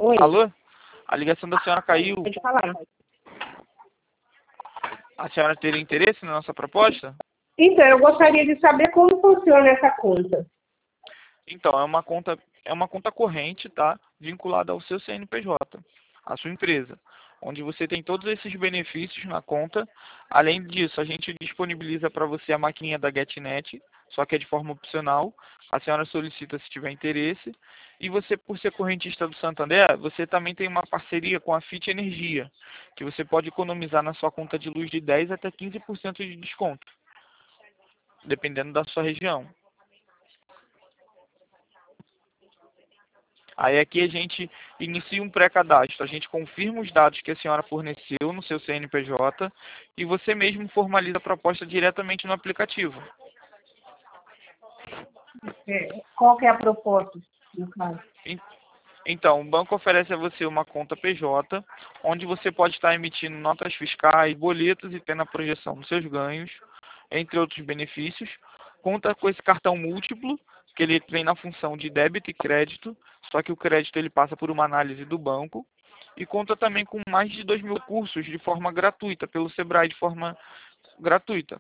Oi, Alô? A ligação da senhora caiu. pode falar. A senhora teria interesse na nossa proposta? Então, eu gostaria de saber como funciona essa conta. Então, é uma conta corrente, tá? Vinculada ao seu CNPJ, à sua empresa, onde você tem todos esses benefícios na conta. Além disso, a gente disponibiliza para você a maquininha da GetNet, só que é de forma opcional. A senhora solicita se tiver interesse. E você, por ser correntista do Santander, você também tem uma parceria com a Fit Energia, que você pode economizar na sua conta de luz de 10 até 15% de desconto, dependendo da sua região. Aí aqui a gente inicia um pré-cadastro, a gente confirma os dados que a senhora forneceu no seu CNPJ e você mesmo formaliza a proposta diretamente no aplicativo. Qual que é a proposta, no caso? En- Então, o banco oferece a você uma conta PJ, onde você pode estar emitindo notas fiscais, boletos e tendo a projeção dos seus ganhos, entre outros benefícios. Conta com esse cartão múltiplo, que ele vem na função de débito e crédito, só que o crédito ele passa por uma análise do banco. E conta também com mais de 2.000 cursos de forma gratuita, pelo Sebrae de forma gratuita.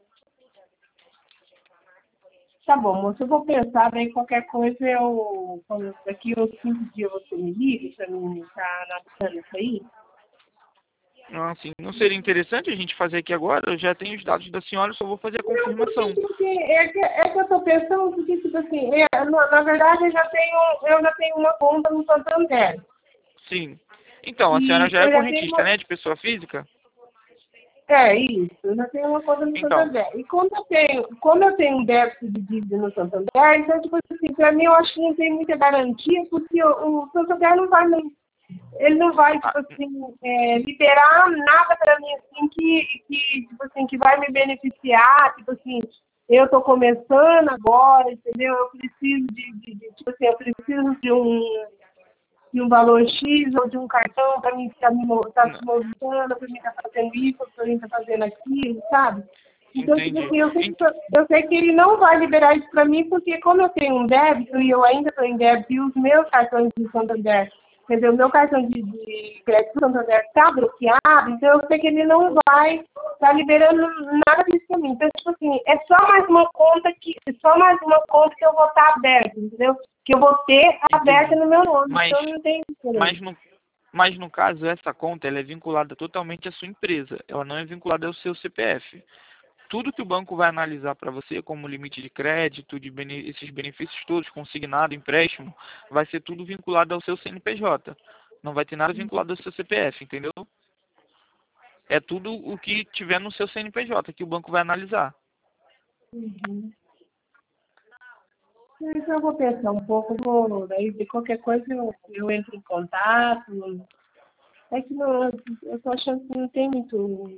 Tá bom, moço, eu vou pensar, daí qualquer coisa daqui uns 15 dias você me liga para mim estar analisando isso aí. Assim, não seria interessante a gente fazer aqui agora? Eu já tenho os dados da senhora, eu só vou fazer a confirmação. Porque é que eu tô pensando, porque, tipo assim, na verdade eu já tenho uma conta no Santander. Sim. Então, a senhora E já é eu já tenho correntista, né, de pessoa física? isso, eu já tenho uma conta no Então, Santander. E como eu tenho um déficit de dívida no Santander, então, tipo assim, para mim eu acho que não tem muita garantia, porque o Santander ele não vai, ah, tipo assim, liberar nada para mim, assim, tipo assim, que vai me beneficiar, tipo assim, eu estou começando agora, entendeu? Eu preciso tipo assim, eu preciso de um valor X ou de um cartão para mim estar se movimentando, para mim estar fazendo isso, para mim estar fazendo aquilo, sabe? Então, tipo entendi. assim, eu sei que ele não vai liberar isso para mim, porque como eu tenho um débito e eu ainda estou em débito e os meus cartões de Santander, entendeu? O meu cartão de crédito do Santander está bloqueado, então eu sei que ele não vai estar liberando nada disso para mim. Então, tipo assim, é só mais uma conta que eu vou estar aberta, entendeu? Que eu vou ter aberta Entendi. no meu nome, Mas, então não tem diferença. mas, no, mas no caso, essa conta ela é vinculada totalmente à sua empresa. Ela não é vinculada ao seu CPF. Tudo que o banco vai analisar para você, como limite de crédito, esses benefícios todos, consignado, empréstimo, vai ser tudo vinculado ao seu CNPJ. Não vai ter nada vinculado ao seu CPF, entendeu? É tudo o que tiver no seu CNPJ que o banco vai analisar. Uhum. Então eu vou pensar um pouco, daí de qualquer coisa eu entro em contato. É que não, eu tô achando que não tem muito,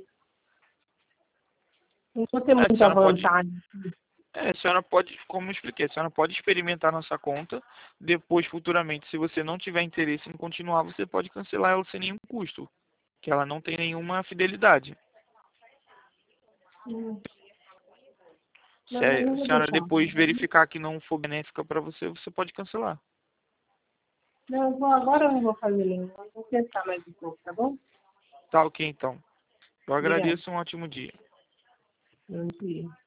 não vou ter A muita senhora pode, vantagem. a senhora pode, como eu expliquei, a senhora pode experimentar nossa conta. Depois, futuramente, se você não tiver interesse em continuar, você pode cancelar ela sem nenhum custo, que ela não tem nenhuma fidelidade. Hum. Se Não, mas eu a vou senhora deixar. depois verificar que não for benéfica para você, você pode cancelar. Não, agora eu não vou fazer nenhum, eu vou pensar mais um pouco, tá bom? Tá ok, então. Eu Obrigada. agradeço, um ótimo dia. Bom dia.